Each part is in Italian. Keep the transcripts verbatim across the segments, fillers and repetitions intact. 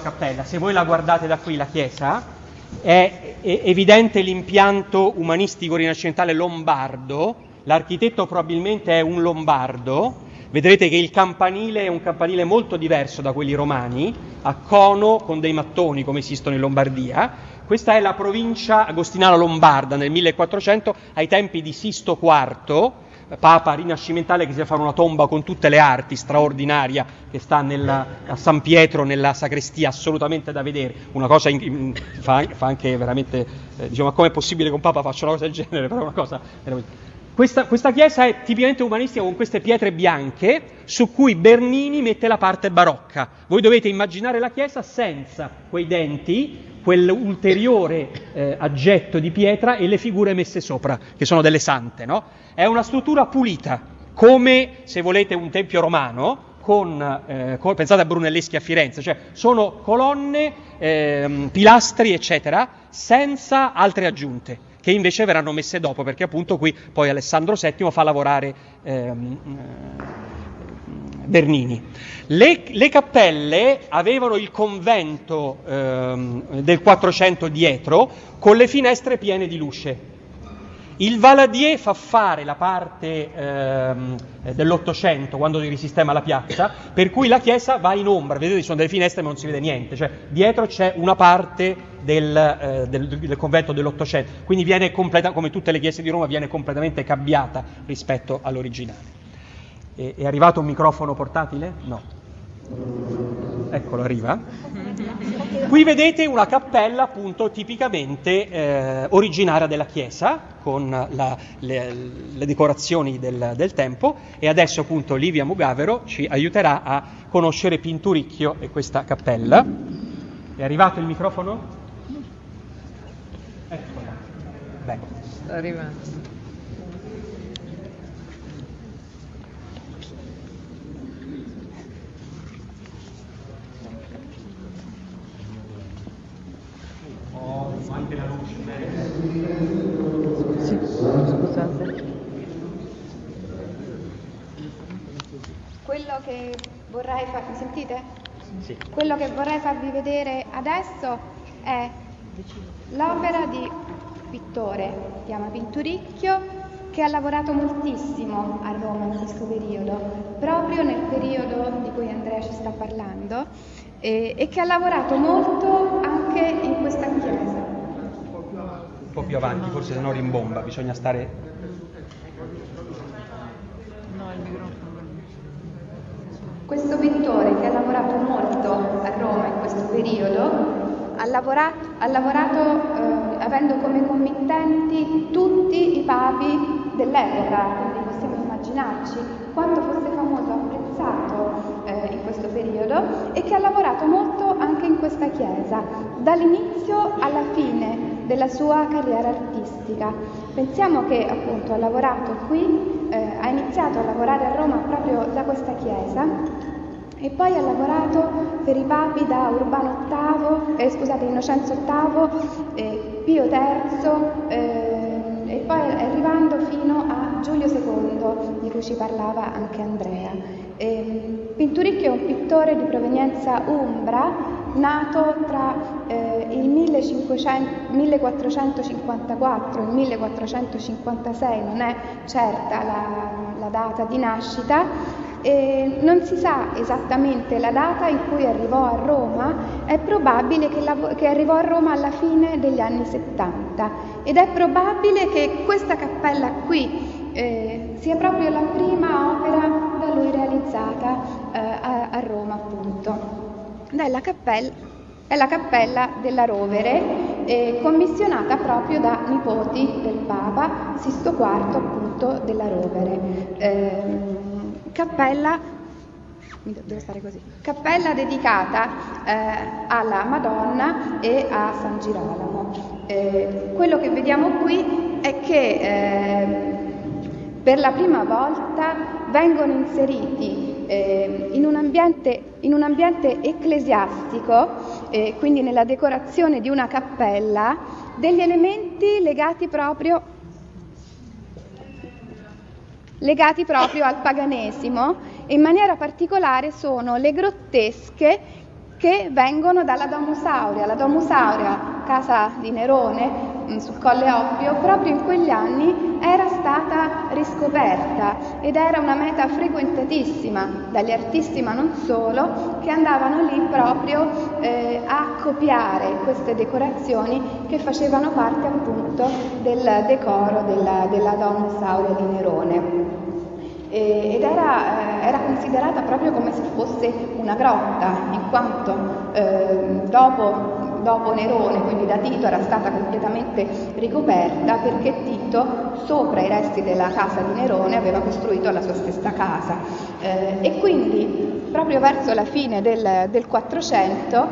cappella. Se voi la guardate da qui, la chiesa, è, è evidente l'impianto umanistico rinascimentale lombardo, l'architetto probabilmente è un lombardo, vedrete che il campanile è un campanile molto diverso da quelli romani, a cono con dei mattoni come esistono in Lombardia. Questa è la provincia agostinana lombarda nel millequattrocento, ai tempi di Sisto quarto, papa rinascimentale, che si fa una tomba con tutte le arti, straordinaria, che sta nella, a San Pietro nella sacrestia, assolutamente da vedere, una cosa in, in, fa, fa anche veramente, eh, diciamo, ma com'è possibile che un papa faccia una cosa del genere? Però è una cosa veramente... Questa, questa chiesa è tipicamente umanistica, con queste pietre bianche su cui Bernini mette la parte barocca. Voi dovete immaginare la chiesa senza quei denti, quell'ulteriore eh, aggetto di pietra e le figure messe sopra, che sono delle sante, no? È una struttura pulita, come, se volete, un tempio romano, con, eh, con pensate a Brunelleschi a Firenze, cioè sono colonne, eh, pilastri, eccetera, senza altre aggiunte, che invece verranno messe dopo, perché appunto qui poi Alessandro settimo fa lavorare ehm, Bernini. Le, le cappelle avevano il convento ehm, del quattrocento dietro, con le finestre piene di luce. Il Valadier fa fare la parte ehm, dell'Ottocento, quando si risistema la piazza, per cui la chiesa va in ombra, vedete ci sono delle finestre ma non si vede niente, cioè dietro c'è una parte del, eh, del, del convento dell'Ottocento, quindi viene completa, come tutte le chiese di Roma, viene completamente cambiata rispetto all'originale. E, è arrivato un microfono portatile? No. Eccolo, arriva. Qui vedete una cappella appunto tipicamente eh, originaria della chiesa, con la, le, le decorazioni del, del tempo, e adesso appunto Livia Mugavero ci aiuterà a conoscere Pinturicchio e questa cappella. È arrivato il microfono? Eccola. Beh. Sta arrivando. Anche la luce. Sì, scusate. Quello che vorrei far... Mi sentite? Sì. Quello che vorrei farvi vedere adesso è l'opera di pittore, si chiama Pinturicchio, che ha lavorato moltissimo a Roma in questo periodo, proprio nel periodo di cui Andrea ci sta parlando, e, e che ha lavorato molto anche in questa chiesa. Un po' più avanti, forse se no rimbomba, bisogna stare... No, il microfono. Questo pittore, che ha lavorato molto a Roma in questo periodo, ha lavorato, ha lavorato eh, avendo come committenti tutti i papi dell'epoca, quindi possiamo immaginarci quanto fosse famoso e apprezzato eh, in questo periodo, e che ha lavorato molto anche in questa chiesa, dall'inizio alla fine della sua carriera artistica. Pensiamo che appunto ha lavorato qui, eh, ha iniziato a lavorare a Roma proprio da questa chiesa, e poi ha lavorato per i papi da Urbano ottavo, eh, scusate, Innocenzo ottavo, eh, Pio terzo, eh, e poi arrivando fino a Giulio secondo, di cui ci parlava anche Andrea. Eh, Pinturicchio è un pittore di provenienza umbra, nato tra eh, il millequattrocentocinquantaquattro e il millequattrocentocinquantasei, non è certa la, la data di nascita. E non si sa esattamente la data in cui arrivò a Roma, è probabile che, la, che arrivò a Roma alla fine degli anni settanta, ed è probabile che questa cappella qui eh, sia proprio la prima opera da lui realizzata eh, a, a Roma, appunto. Ed è la cappella, è la cappella della Rovere, eh, commissionata proprio da nipoti del Papa Sisto quarto, appunto, della Rovere. Eh, Cappella, devo stare così, cappella dedicata eh, alla Madonna e a San Girolamo. Eh, quello che vediamo qui è che eh, per la prima volta vengono inseriti eh, in, un ambiente, in un ambiente ecclesiastico, eh, quindi nella decorazione di una cappella, degli elementi legati proprio legati proprio al paganesimo, e in maniera particolare sono le grottesche che vengono dalla Domus Aurea. La Domus Aurea, casa di Nerone, sul Colle Oppio, proprio in quegli anni era stata riscoperta ed era una meta frequentatissima dagli artisti, ma non solo, che andavano lì proprio eh, a copiare queste decorazioni che facevano parte appunto del decoro della, della Domus Aurea di Nerone. Ed era, eh, era considerata proprio come se fosse una grotta, in quanto eh, dopo, dopo Nerone, quindi da Tito, era stata completamente ricoperta, perché Tito, sopra i resti della casa di Nerone, aveva costruito la sua stessa casa. Eh, e quindi, proprio verso la fine del, del quattrocento,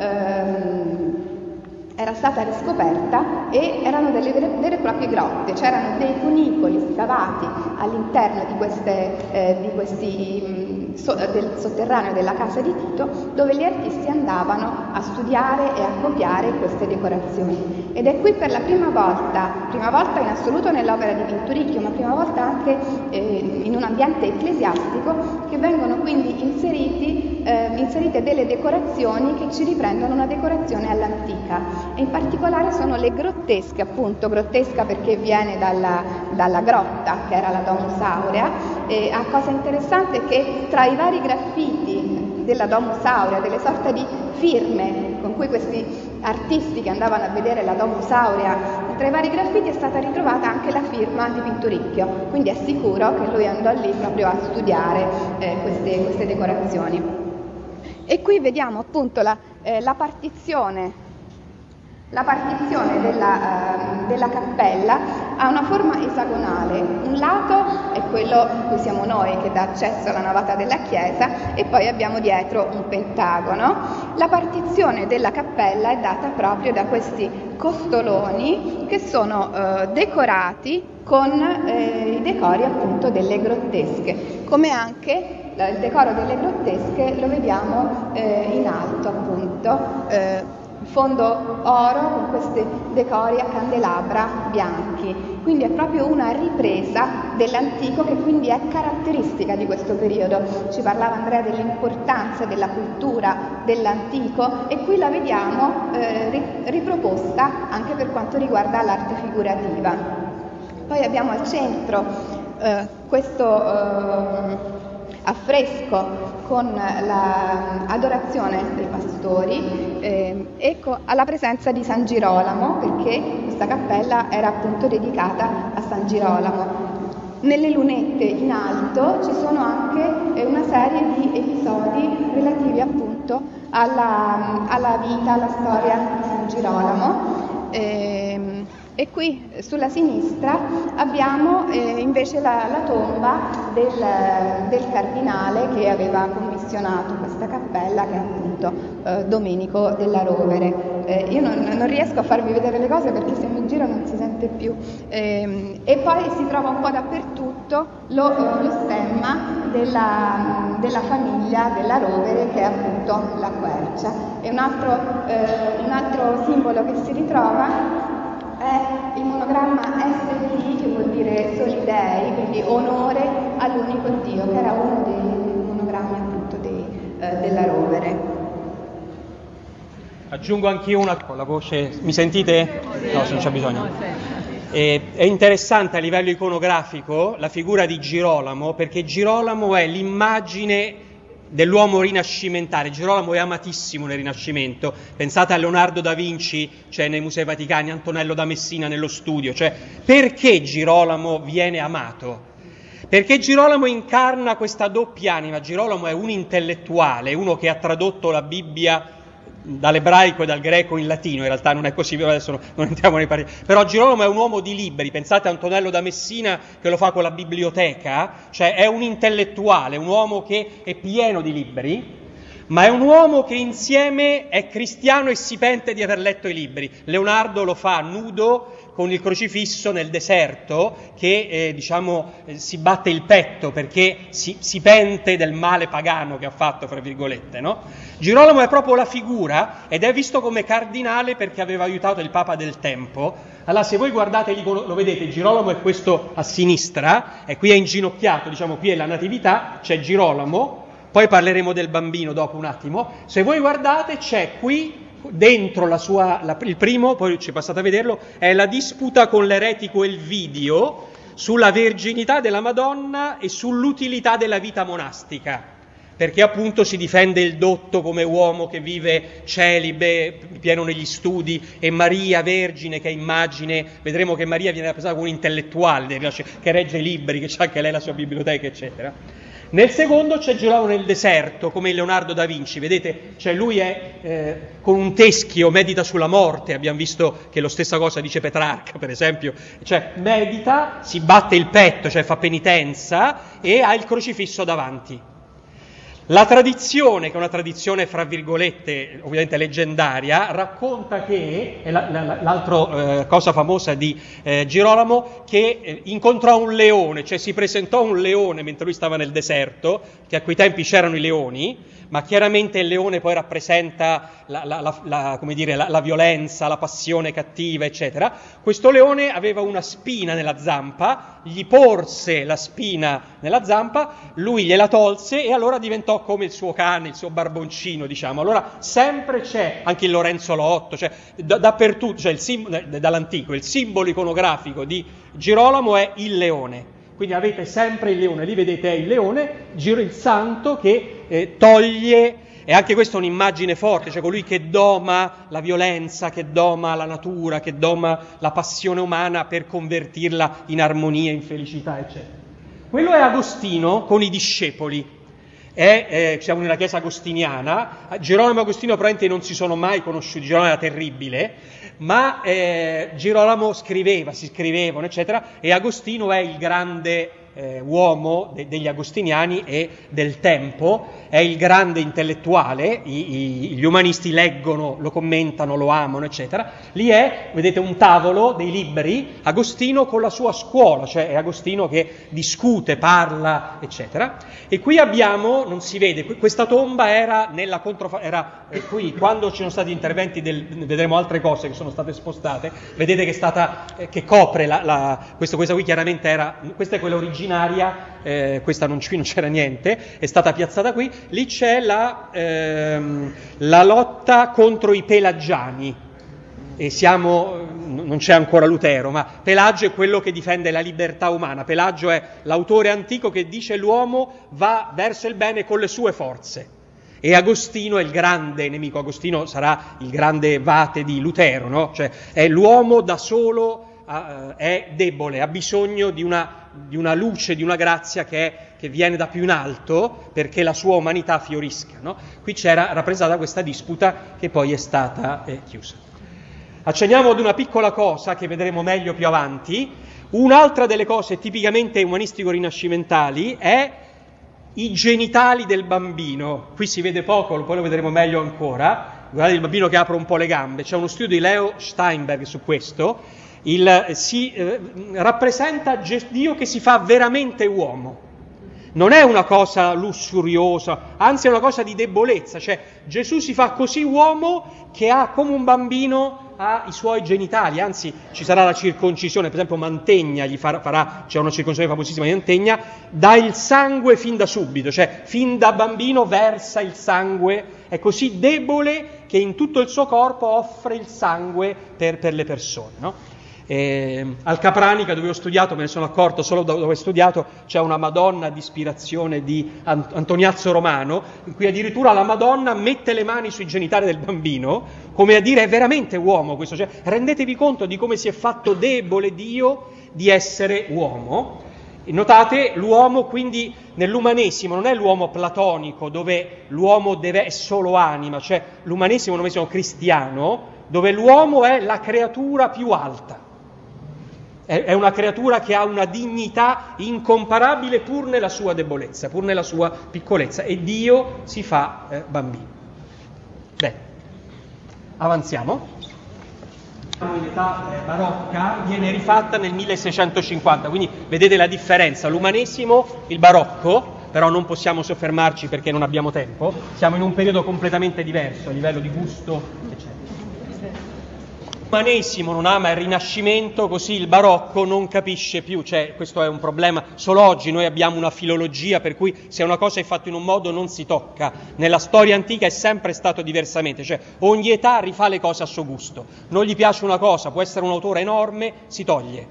ehm, era stata riscoperta e erano delle vere, vere e proprie grotte, c'erano dei cunicoli scavati all'interno di, queste, eh, di questi mh, so, del sotterraneo della casa di Tito, dove gli artisti andavano a studiare e a copiare queste decorazioni. Ed è qui per la prima volta, prima volta in assoluto nell'opera di Pinturicchio, ma prima volta anche eh, in un ambiente ecclesiastico, che vengono quindi inseriti, eh, inserite delle decorazioni che ci riprendono una decorazione all'antica. E in particolare sono le grottesche, appunto, grottesca perché viene dalla, dalla grotta, che era la Domus Aurea. E la cosa interessante è che tra i vari graffiti della Domus Aurea, delle sorte di firme con cui questi artisti che andavano a vedere la Domus Aurea, tra i vari graffiti è stata ritrovata anche la firma di Pinturicchio, quindi è sicuro che lui andò lì proprio a studiare eh, queste, queste decorazioni. E qui vediamo appunto la, eh, la partizione La partizione della, uh, della cappella ha una forma esagonale. Un lato è quello in cui siamo noi, che dà accesso alla navata della chiesa, e poi abbiamo dietro un pentagono. La partizione della cappella è data proprio da questi costoloni che sono uh, decorati con eh, i decori appunto delle grottesche, come anche il decoro delle grottesche lo vediamo eh, in alto appunto. Eh, fondo oro con questi decori a candelabra bianchi, quindi è proprio una ripresa dell'antico, che quindi è caratteristica di questo periodo. Ci parlava Andrea dell'importanza della cultura dell'antico e qui la vediamo eh, riproposta anche per quanto riguarda l'arte figurativa. Poi abbiamo al centro eh, questo eh, affresco con l'adorazione dei pastori eh, e co- alla presenza di San Girolamo, perché questa cappella era appunto dedicata a San Girolamo. Nelle lunette in alto ci sono anche eh, una serie di episodi relativi appunto alla, alla vita, alla storia di San Girolamo. Eh, E qui sulla sinistra abbiamo eh, invece la, la tomba del, del cardinale che aveva commissionato questa cappella, che è appunto eh, Domenico della Rovere. Eh, io non, non riesco a farvi vedere le cose perché se mi giro non si sente più. Eh, e poi si trova un po' dappertutto lo, lo stemma della, della famiglia della Rovere, che è appunto la quercia. E un altro, eh, un altro simbolo che si ritrova è il monogramma S D, che vuol dire Soli Dei, quindi onore all'unico Dio, che era uno dei monogrammi appunto dei, eh, della Rovere. Aggiungo anch'io una con la voce, mi sentite? No, se non c'è bisogno. E, è interessante a livello iconografico la figura di Girolamo, perché Girolamo è l'immagine dell'uomo rinascimentale. Girolamo è amatissimo nel Rinascimento. Pensate a Leonardo da Vinci, cioè nei Musei Vaticani, Antonello da Messina nello studio. Cioè, perché Girolamo viene amato? Perché Girolamo incarna questa doppia anima. Girolamo è un intellettuale, uno che ha tradotto la Bibbia dall'ebraico e dal greco in latino. In realtà non è così, adesso non entriamo nei pareri. Però Girolamo è un uomo di libri. Pensate a Antonello da Messina che lo fa con la biblioteca, cioè è un intellettuale, un uomo che è pieno di libri, ma è un uomo che insieme è cristiano e si pente di aver letto i libri. Leonardo lo fa nudo con il crocifisso nel deserto, che eh, diciamo eh, si batte il petto perché si, si pente del male pagano che ha fatto, fra virgolette, no? Girolamo è proprio la figura ed è visto come cardinale perché aveva aiutato il Papa del tempo. Allora, se voi guardate, lo vedete, Girolamo è questo a sinistra, e qui è inginocchiato, diciamo, qui è la Natività, c'è Girolamo, poi parleremo del bambino dopo un attimo. Se voi guardate c'è qui dentro la sua, la, il primo, poi ci passate a vederlo, è la disputa con l'eretico Elvidio sulla verginità della Madonna e sull'utilità della vita monastica, perché appunto si difende il dotto come uomo che vive celibe, pieno negli studi, e Maria vergine che è immagine, vedremo che Maria viene rappresentata come un intellettuale che regge i libri, che c'ha anche lei la sua biblioteca, eccetera. Nel secondo c'è Girolamo nel deserto, come Leonardo da Vinci, vedete, cioè lui è eh, con un teschio, medita sulla morte, abbiamo visto che lo stessa cosa dice Petrarca, per esempio, cioè medita, si batte il petto, cioè fa penitenza e ha il crocifisso davanti. La tradizione, che è una tradizione fra virgolette ovviamente leggendaria, racconta che, è la, la, l'altra eh, cosa famosa di eh, Girolamo, che eh, incontrò un leone, cioè si presentò un leone mentre lui stava nel deserto, che a quei tempi c'erano i leoni, ma chiaramente il leone poi rappresenta la, la, la, la, come dire, la, la violenza, la passione cattiva, eccetera. Questo leone aveva una spina nella zampa, gli porse la spina nella zampa, lui gliela tolse e allora diventò come il suo cane, il suo barboncino, diciamo. Allora sempre c'è, anche il Lorenzo Lotto, cioè da, dappertutto, cioè il simbolo, dall'antico, il simbolo iconografico di Girolamo è il leone. Quindi avete sempre il leone, lì vedete è il leone, giro il santo che eh, toglie, e anche questa è un'immagine forte, cioè colui che doma la violenza, che doma la natura, che doma la passione umana per convertirla in armonia, in felicità, eccetera. Quello è Agostino con i discepoli, è, eh, siamo nella chiesa agostiniana, Girolamo e Agostino probabilmente non si sono mai conosciuti, Girolamo era terribile, ma eh, Girolamo scriveva, si scrivevano, eccetera, e Agostino è il grande eh, uomo de- degli agostiniani e del tempo, è il grande intellettuale, i, i, gli umanisti leggono, lo commentano, lo amano, eccetera. Lì è, vedete, un tavolo dei libri, Agostino con la sua scuola, cioè è Agostino che discute, parla, eccetera. E qui abbiamo, non si vede, questa tomba era nella controfa- era eh, qui, quando ci sono stati interventi, del, vedremo altre cose che sono state spostate, vedete che è stata, eh, che copre la, la questo, questa qui chiaramente era, questa è quella originaria, eh, questa non, qui non c'era niente, è stata piazzata qui. Lì c'è la, ehm, la lotta contro i pelagiani, e siamo, non c'è ancora Lutero, ma Pelagio è quello che difende la libertà umana. Pelagio è l'autore antico che dice l'uomo va verso il bene con le sue forze, e Agostino è il grande nemico. Agostino sarà il grande vate di Lutero, no? Cioè è l'uomo da solo, uh, è debole, ha bisogno di una, di una luce, di una grazia che è che viene da più in alto perché la sua umanità fiorisca, no? Qui c'era rappresentata questa disputa che poi è stata eh, chiusa. Accenniamo ad una piccola cosa che vedremo meglio più avanti. Un'altra delle cose tipicamente umanistico-rinascimentali è i genitali del bambino. Qui si vede poco, poi lo vedremo meglio ancora. Guardate il bambino che apre un po' le gambe. C'è uno studio di Leo Steinberg su questo. Il, si eh, rappresenta Dio che si fa veramente uomo. Non è una cosa lussuriosa, anzi è una cosa di debolezza, cioè Gesù si fa così uomo che ha come un bambino ha i suoi genitali, anzi ci sarà la circoncisione, per esempio Mantegna gli farà, farà c'è una circoncisione famosissima di Mantegna, dà il sangue fin da subito, cioè fin da bambino versa il sangue, è così debole che in tutto il suo corpo offre il sangue per, per le persone, no? Eh, al Capranica, dove ho studiato, me ne sono accorto solo dove ho studiato, c'è una Madonna di ispirazione di Antoniazzo Romano, in cui addirittura la Madonna mette le mani sui genitali del bambino, come a dire è veramente uomo questo, cioè rendetevi conto di come si è fatto debole Dio di essere uomo. E notate, l'uomo quindi nell'umanesimo non è l'uomo platonico dove l'uomo deve, è solo anima, cioè l'umanesimo, l'umanesimo cristiano, dove l'uomo è la creatura più alta. È una creatura che ha una dignità incomparabile pur nella sua debolezza, pur nella sua piccolezza, e Dio si fa eh, bambino. Bene, avanziamo. L'età eh, barocca viene rifatta nel milleseicentocinquanta, quindi vedete la differenza, l'umanesimo, il barocco, però non possiamo soffermarci perché non abbiamo tempo, siamo in un periodo completamente diverso a livello di gusto, eccetera. l'umanesimo non ama il Rinascimento, così il barocco non capisce più, cioè questo è un problema. Solo oggi noi abbiamo una filologia per cui se una cosa è fatta in un modo non si tocca. Nella storia antica è sempre stato diversamente, cioè ogni età rifà le cose a suo gusto. Non gli piace una cosa, può essere un autore enorme, si toglie.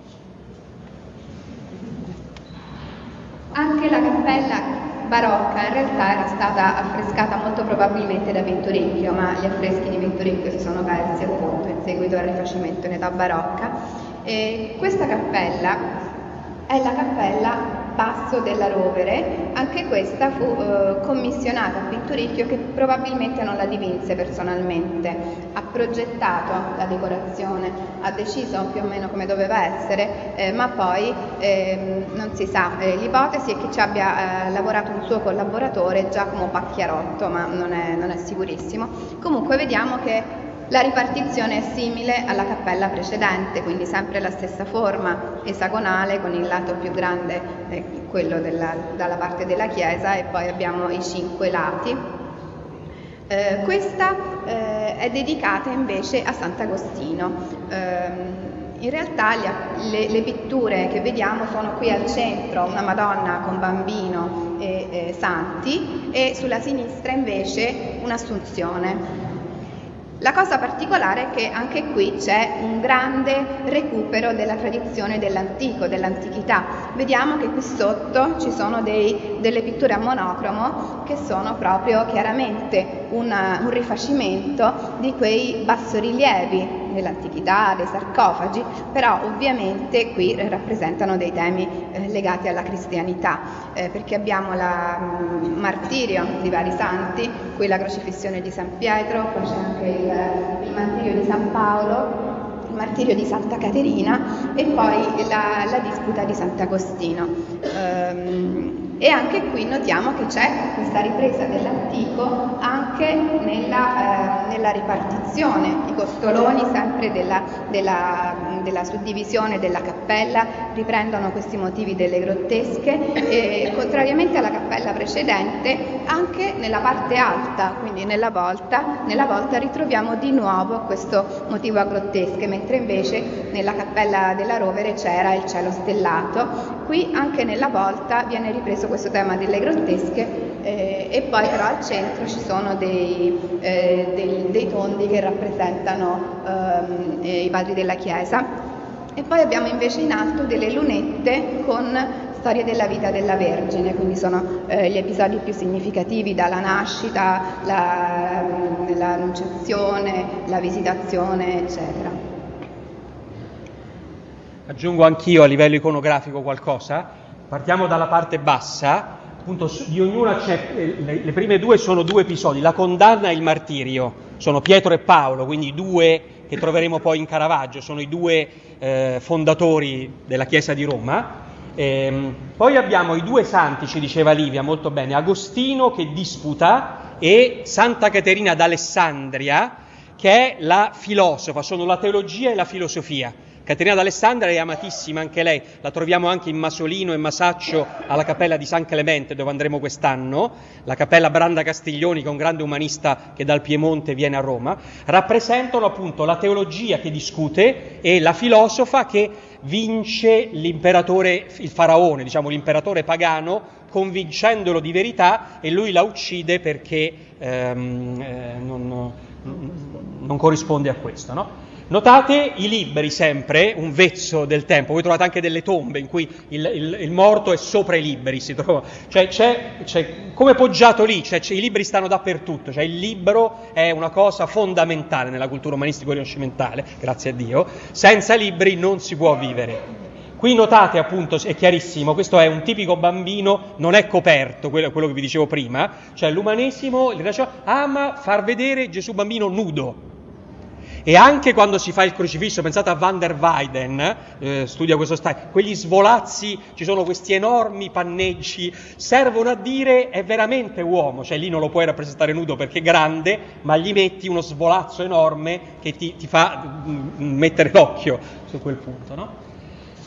Anche la cappella barocca in realtà era stata affrescata molto probabilmente da Pinturicchio, ma gli affreschi di Pinturicchio si sono persi appunto in seguito al rifacimento in età barocca. E questa cappella è la cappella Basso della Rovere, anche questa fu eh, commissionata a Pinturicchio, che probabilmente non la dipinse personalmente. Ha progettato la decorazione, ha deciso più o meno come doveva essere, eh, ma poi eh, non si sa. Eh, l'ipotesi è che ci abbia eh, lavorato un suo collaboratore, Giacomo Pacchiarotto, ma non è, non è sicurissimo. Comunque vediamo che la ripartizione è simile alla cappella precedente, quindi sempre la stessa forma esagonale, con il lato più grande, eh, quello della, dalla parte della chiesa, e poi abbiamo i cinque lati. Eh, questa eh, è dedicata invece a Sant'Agostino. Eh, in realtà le, le, le pitture che vediamo sono qui al centro, una Madonna con bambino e eh, santi, e sulla sinistra invece un'Assunzione. La cosa particolare è che anche qui c'è un grande recupero della tradizione dell'antico, dell'antichità. Vediamo che qui sotto ci sono dei, delle pitture a monocromo che sono proprio chiaramente una, un rifacimento di quei bassorilievi dell'antichità, dei sarcofagi, però ovviamente qui rappresentano dei temi eh, legati alla cristianità, eh, perché abbiamo il martirio di vari santi, qui la crocifissione di San Pietro, poi c'è anche il il martirio di San Paolo, il martirio di Santa Caterina e poi la, la disputa di Sant'Agostino. Ehm, e anche qui notiamo che c'è questa ripresa dell'antico anche nella, eh, nella ripartizione. I costoloni sempre della, della, della suddivisione della cappella riprendono questi motivi delle grottesche, e contrariamente alla cappella precedente anche nella parte alta, quindi nella volta, nella volta ritroviamo di nuovo questo motivo a grottesche, mentre invece nella cappella della Rovere c'era il cielo stellato. Qui anche nella volta viene ripreso questo tema delle grottesche, eh, e poi però al centro ci sono dei, eh, dei, dei tondi che rappresentano ehm, i padri della Chiesa, e poi abbiamo invece in alto delle lunette con storie della vita della Vergine, quindi sono eh, gli episodi più significativi, dalla nascita, la, l'annunciazione, la visitazione, eccetera. Aggiungo anch'io a livello iconografico qualcosa. Partiamo dalla parte bassa, appunto di ognuna c'è, le, le prime due sono due episodi, la condanna e il martirio, sono Pietro e Paolo, quindi i due che troveremo poi in Caravaggio, sono i due eh, fondatori della Chiesa di Roma. Ehm, poi abbiamo i due santi, ci diceva Livia molto bene, Agostino che disputa e Santa Caterina d'Alessandria che è la filosofa, sono la teologia e la filosofia. Caterina d'Alessandria è amatissima anche lei, la troviamo anche in Masolino e Masaccio alla Cappella di San Clemente, dove andremo quest'anno, la Cappella Branda Castiglioni, che è un grande umanista che dal Piemonte viene a Roma. Rappresentano appunto la teologia che discute e la filosofa che vince l'imperatore, il faraone, diciamo l'imperatore pagano, convincendolo di verità, e lui la uccide perché ehm, eh, non, non corrisponde a questo, no? Notate i libri sempre, un vezzo del tempo, voi trovate anche delle tombe in cui il, il, il morto è sopra i libri, si trova, cioè c'è, c'è come poggiato lì, cioè, c'è, i libri stanno dappertutto, cioè il libro è una cosa fondamentale nella cultura umanistico-rinascimentale, grazie a Dio, senza libri non si può vivere. Qui notate appunto, è chiarissimo, questo è un tipico bambino, non è coperto, quello, quello che vi dicevo prima, cioè l'umanesimo il ama far vedere Gesù bambino nudo. E anche quando si fa il crocifisso, pensate a Van der Weyden, eh, studia questo stile, quegli svolazzi, ci sono questi enormi panneggi, servono a dire è veramente uomo, cioè lì non lo puoi rappresentare nudo perché è grande, ma gli metti uno svolazzo enorme che ti, ti fa mm, mettere l'occhio su quel punto, no?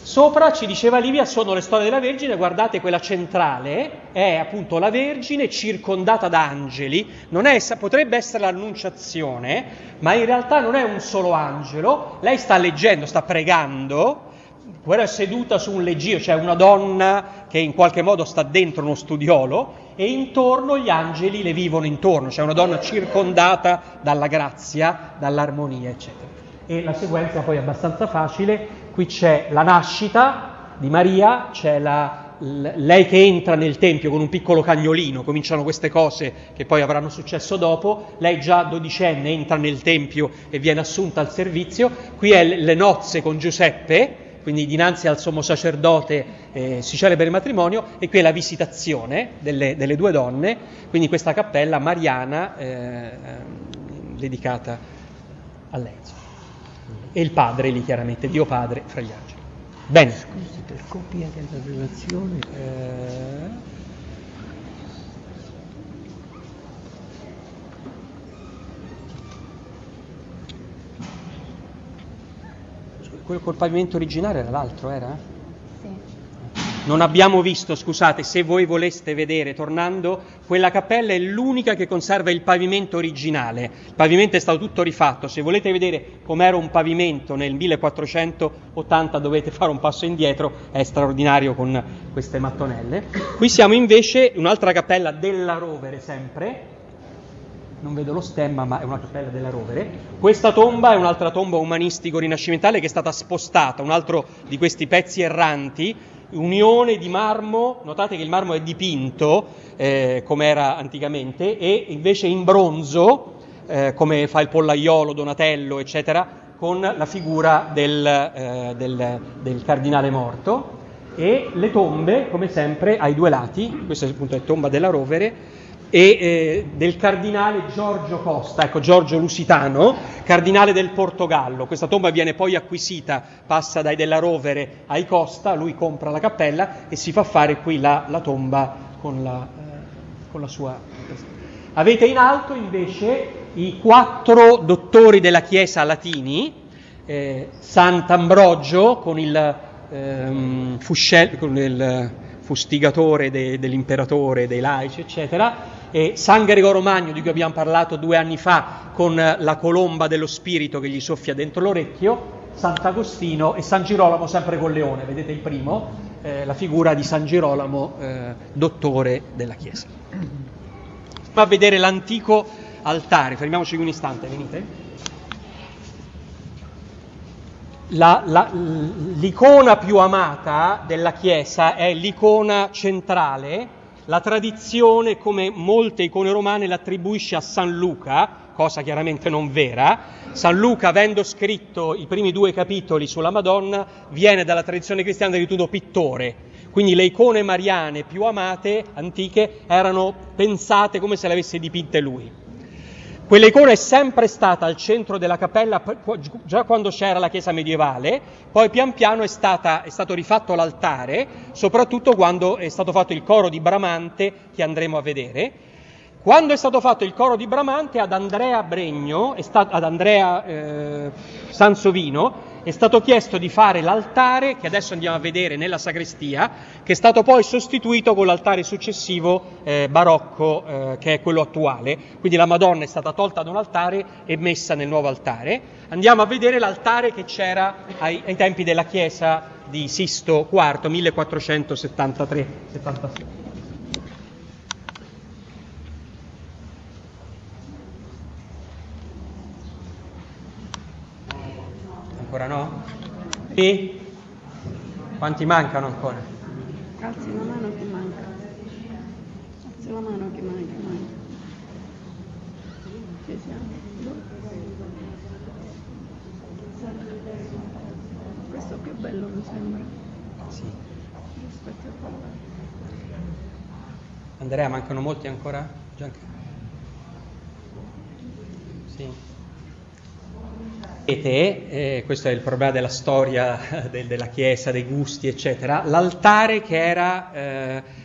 Sopra, ci diceva Livia, sono le storie della Vergine, guardate quella centrale, è appunto la Vergine circondata da angeli, non è, potrebbe essere l'Annunciazione, ma in realtà non è un solo angelo, lei sta leggendo, sta pregando, quella è seduta su un leggio, cioè una donna che in qualche modo sta dentro uno studiolo, e intorno gli angeli le vivono intorno, cioè una donna circondata dalla grazia, dall'armonia, eccetera. E la sequenza poi è abbastanza facile. Qui c'è la nascita di Maria, c'è la, l- lei che entra nel Tempio con un piccolo cagnolino, cominciano queste cose che poi avranno successo dopo, lei già dodicenne entra nel Tempio e viene assunta al servizio, qui è l- le nozze con Giuseppe, quindi dinanzi al sommo sacerdote eh, si celebra il matrimonio, e qui è la visitazione delle, delle due donne, quindi questa cappella mariana eh, dedicata a lei. E il Padre lì, chiaramente, Dio Padre fra gli angeli. Bene. Scusi, per copia della relazione. Eh... Quello col pavimento originale era l'altro, era? Sì. Non abbiamo visto, scusate, se voi voleste vedere, tornando, quella cappella è l'unica che conserva il pavimento originale. Il pavimento è stato tutto rifatto. Se volete vedere com'era un pavimento nel millequattrocentottanta dovete fare un passo indietro, è straordinario con queste mattonelle. Qui siamo invece in un'altra cappella della Rovere, sempre. Non vedo lo stemma, ma è una cappella della Rovere. Questa tomba è un'altra tomba umanistico-rinascimentale che è stata spostata, un altro di questi pezzi erranti, unione di marmo, notate che il marmo è dipinto eh, come era anticamente, e invece in bronzo, eh, come fa il Pollaiolo, Donatello, eccetera, con la figura del, eh, del, del cardinale morto, e le tombe, come sempre, ai due lati. Questa appunto è tomba della Rovere, e eh, del cardinale Giorgio Costa, ecco, Giorgio Lusitano, cardinale del Portogallo. Questa tomba viene poi acquisita, passa dai della Rovere ai Costa, lui compra la cappella e si fa fare qui la, la tomba con la, eh, con la sua... Avete in alto invece i quattro dottori della Chiesa latini, eh, Sant'Ambrogio con il, ehm, fuscel- con il fustigatore de- dell'imperatore, dei laici, eccetera, e San Gregorio Magno, di cui abbiamo parlato due anni fa, con la colomba dello spirito che gli soffia dentro l'orecchio, Sant'Agostino, e San Girolamo sempre con leone, vedete il primo, eh, la figura di San Girolamo, eh, dottore della Chiesa. Andiamo a vedere l'antico altare, fermiamoci un istante, venite. La, la, l'icona più amata della Chiesa è l'icona centrale. La tradizione, come molte icone romane, l'attribuisce a San Luca, cosa chiaramente non vera. San Luca, avendo scritto i primi due capitoli sulla Madonna, viene dalla tradizione cristiana ritenuto pittore. Quindi le icone mariane più amate, antiche, erano pensate come se le avesse dipinte lui. Quella icona è sempre stata al centro della cappella già quando c'era la chiesa medievale, poi pian piano è, stata, è stato rifatto l'altare, soprattutto quando è stato fatto il coro di Bramante, che andremo a vedere. Quando è stato fatto il coro di Bramante, ad Andrea Bregno, è stato, ad Andrea eh, Sansovino, è stato chiesto di fare l'altare, che adesso andiamo a vedere nella sagrestia, che è stato poi sostituito con l'altare successivo eh, barocco, eh, che è quello attuale. Quindi la Madonna è stata tolta da un altare e messa nel nuovo altare. Andiamo a vedere l'altare che c'era ai, ai tempi della chiesa di Sisto quarto, millequattrocentosettantatré settantasei. Ancora no? Sì? Quanti mancano ancora? Alzi la mano che manca. Alzi la mano che manca, manca. Ci siamo? Questo è più bello mi sembra. Sì. Rispetto a quello. Andrea, mancano molti ancora? Gianca? Sì. Vedete, eh, questo è il problema della storia de- della Chiesa, dei gusti, eccetera, l'altare che era eh,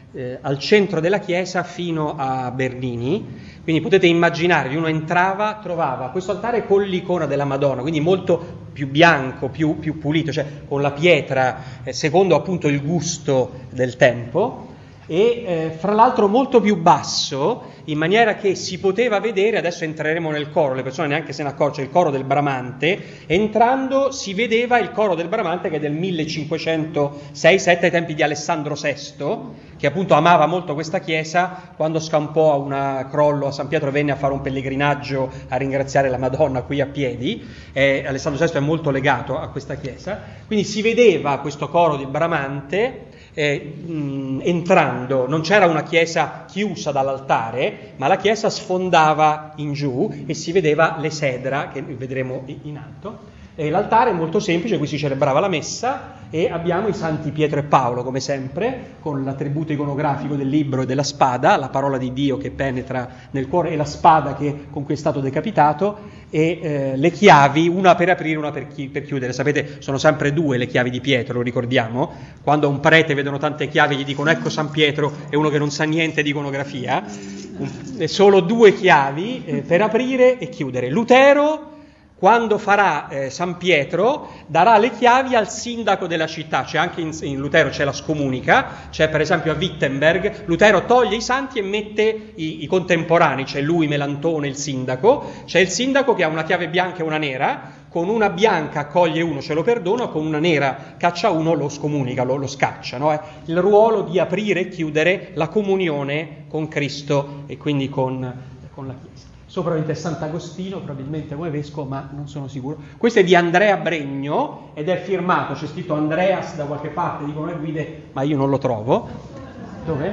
eh, al centro della chiesa fino a Bernini. Quindi potete immaginarvi, uno entrava, trovava questo altare con l'icona della Madonna, quindi molto più bianco, più, più pulito, cioè con la pietra, eh, secondo appunto il gusto del tempo, e eh, fra l'altro molto più basso, in maniera che si poteva vedere, adesso entreremo nel coro, le persone neanche se ne accorgono, il coro del Bramante, entrando si vedeva il coro del Bramante che è del millecinquecentosei sette ai tempi di Alessandro sesto, che appunto amava molto questa chiesa. Quando scampò a un crollo a San Pietro venne a fare un pellegrinaggio a ringraziare la Madonna qui a piedi, eh, Alessandro sesto è molto legato a questa chiesa, quindi si vedeva questo coro del Bramante Eh, mh, entrando. Non c'era una chiesa chiusa dall'altare, ma la chiesa sfondava in giù e si vedeva l'esedra, che vedremo in alto. E l'altare è molto semplice, qui si celebrava la messa e abbiamo i santi Pietro e Paolo, come sempre, con l'attributo iconografico del libro e della spada, la parola di Dio che penetra nel cuore e la spada che, con cui è stato decapitato, e eh, le chiavi, una per aprire, una per, chi, per chiudere. Sapete, sono sempre due le chiavi di Pietro, lo ricordiamo? Quando a un prete vedono tante chiavi gli dicono ecco San Pietro, e uno che non sa niente di iconografia, un, solo due chiavi eh, per aprire e chiudere. Lutero, quando farà eh, San Pietro, darà le chiavi al sindaco della città. C'è anche in, in Lutero c'è la scomunica, c'è per esempio a Wittenberg, Lutero toglie i santi e mette i, i contemporanei, c'è lui, Melantone, il sindaco, c'è il sindaco che ha una chiave bianca e una nera, con una bianca accoglie uno, ce lo perdona, con una nera caccia uno, lo scomunica, lo, lo scaccia, no? È il ruolo di aprire e chiudere la comunione con Cristo e quindi con, con la Chiesa. Sopra è Sant'Agostino, probabilmente come vescovo, ma non sono sicuro. Questo è di Andrea Bregno ed è firmato, c'è scritto Andreas da qualche parte, dicono le guide, ma io non lo trovo. Dov'è?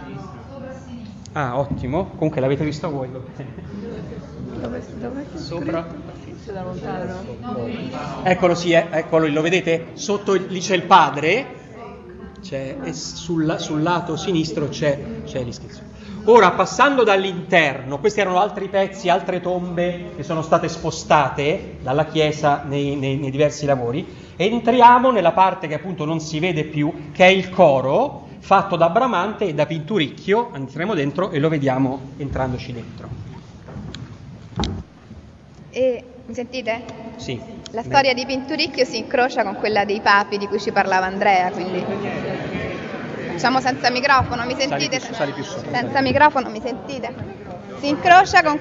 Ah, ottimo. Comunque l'avete visto voi, va bene. Dove, dove Sopra. da lontano? Eccolo, sì, eh, eccolo, lo vedete? Sotto lì c'è il padre, c'è, e sul, sul lato sinistro c'è, c'è l'iscrizione. Ora, passando dall'interno, questi erano altri pezzi, altre tombe che sono state spostate dalla chiesa nei, nei, nei diversi lavori. Entriamo nella parte che appunto non si vede più, che è il coro, fatto da Bramante e da Pinturicchio. Entriamo dentro e lo vediamo entrandoci dentro. E mi sentite? Sì. La storia di Pinturicchio si incrocia con quella dei papi di cui ci parlava Andrea, quindi facciamo senza microfono, mi sentite? Sali più, sali più sopra, senza sali. microfono, mi sentite? Si incrocia con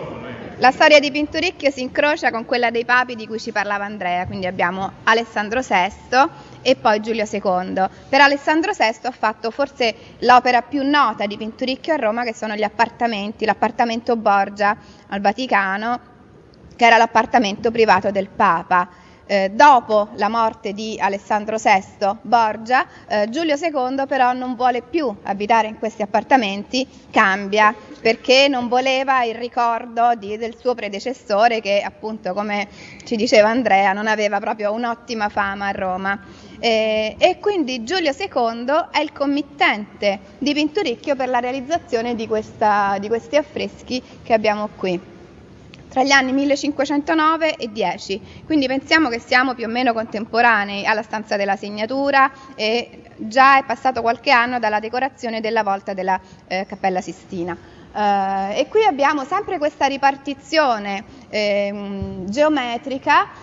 la storia di Pinturicchio si incrocia con quella dei papi di cui ci parlava Andrea, quindi abbiamo Alessandro sesto e poi Giulio secondo. Per Alessandro sesto ha fatto forse l'opera più nota di Pinturicchio a Roma, che sono gli appartamenti, l'appartamento Borgia al Vaticano, che era l'appartamento privato del Papa. Eh, dopo la morte di Alessandro sesto Borgia, eh, Giulio secondo però non vuole più abitare in questi appartamenti, cambia, perché non voleva il ricordo di, del suo predecessore che appunto, come ci diceva Andrea, non aveva proprio un'ottima fama a Roma. Eh, e quindi Giulio secondo è il committente di Pinturicchio per la realizzazione di, questa, di questi affreschi che abbiamo qui, tra gli anni millecinquecentonove e dieci, quindi pensiamo che siamo più o meno contemporanei alla stanza della segnatura e già è passato qualche anno dalla decorazione della volta della eh, Cappella Sistina. Uh, e qui abbiamo sempre questa ripartizione eh, geometrica